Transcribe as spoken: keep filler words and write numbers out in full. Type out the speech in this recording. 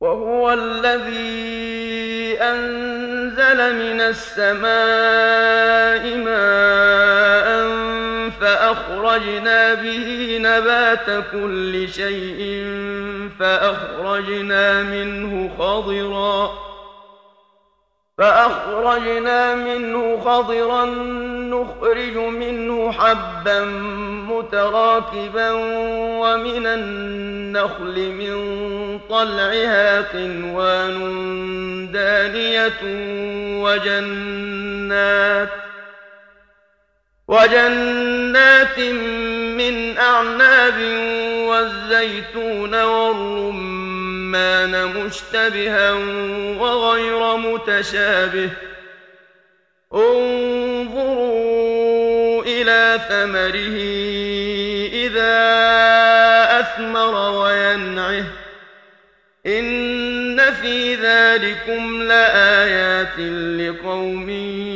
وهو الذي أنزل من السماء ماء فأخرجنا به نبات كل شيء فأخرجنا منه خضرا فأخرجنا منه خضرا نخرج منه حبا متراكبا ومن النخل من طلعها قنوان دانية وجنات وجنات من أعناب والزيتون والرمان مشتبها وغير متشابه انظروا إلى ثمره إذا أثمر وينعه إن في ذلكم لآيات لقوم